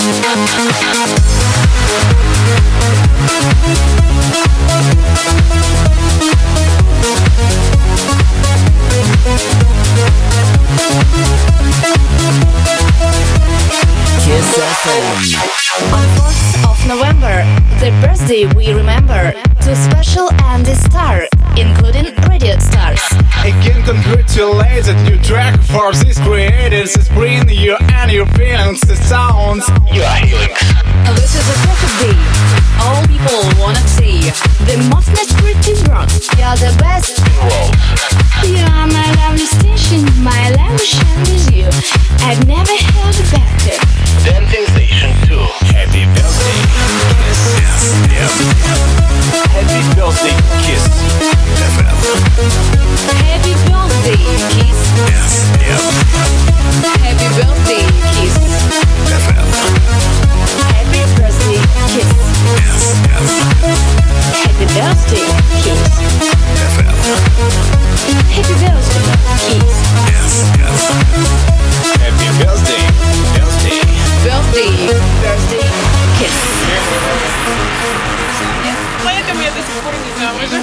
Kiss FM. On 4th of November, the birthday we remember to special and the star, including radio stars. Again, congratulate a new track for these creators. It's bringing you and your feelings, the sounds you are healing. This is a perfect day. All people wanna see the most pretty world. You're the best. You are my lovely station, my lovely shine with you. I've never had a better. Dancing Station 2. Happy birthday, Kiss. Happy birthday, Kiss. Happy birthday, Kiss. Happy birthday, Kiss. Happy birthday, Kiss. Happy birthday, Kiss. Happy birthday, Kiss. Happy birthday, Birthday, Kiss. Поэтому я до сих пор не замужем.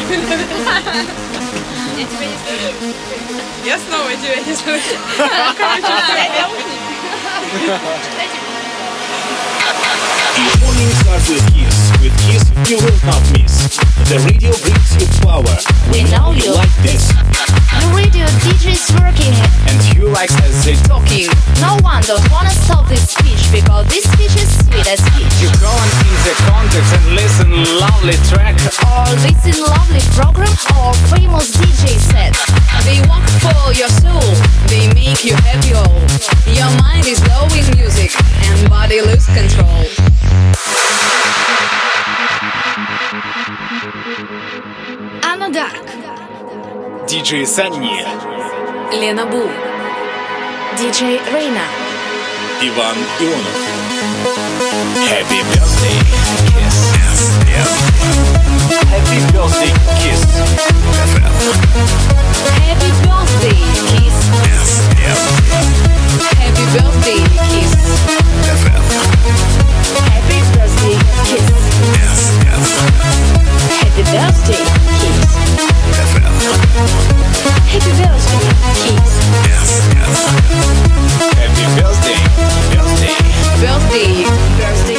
Я тебя не слышу. Я снова тебя не слышу. Короче, Your morning starts with Kiss. With Kiss, you will not miss. The radio brings you power. We know you like this. The radio DJ is working. And you like as they Talking. No one don't wanna stop this speech because this speech is sweet as speech. You go and in the context and listen lovely track. Or listen lovely program or famous DJ set. They walk for your soul. They make you happy all. Your mind is blowing music and body lose control. Anna Dark. DJ Sunny. Лена Бу. DJ Reina. Иван Ионов. Happy birthday, Kiss. Happy birthday, Kiss. Happy birthday, Kiss. Happy birthday, Kiss. Happy birthday, Kiss. Happy birthday, Kiss. Happy birthday, Kiss. Happy birthday, Birthday. Birthday,